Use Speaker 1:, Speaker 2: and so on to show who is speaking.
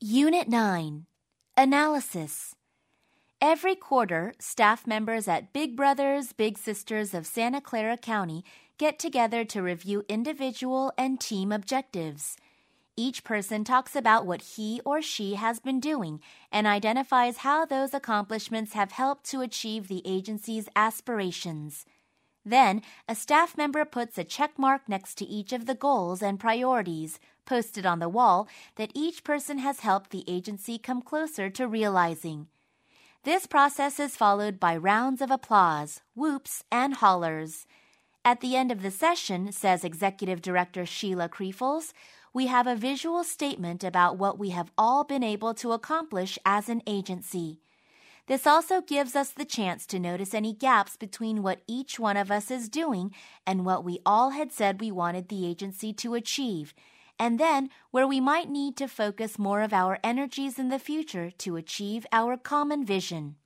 Speaker 1: Unit 9. Analysis. Every quarter, staff members at Big Brothers Big Sisters of Santa Clara County get together to review individual and team objectives. Each person talks about what he or she has been doing and identifies how those accomplishments have helped to achieve the agency's aspirations. Then, a staff member puts a check mark next to each of the goals and priorities posted on the wall that each person has helped the agency come closer to realizing. This process is followed by rounds of applause, whoops, and hollers. At the end of the session, says Executive Director Sheila Kriefels, we have a visual statement about what we have all been able to accomplish as an agency. This also gives us the chance to notice any gaps between what each one of us is doing and what we all had said we wanted the agency to achieve, and then where we might need to focus more of our energies in the future to achieve our common vision.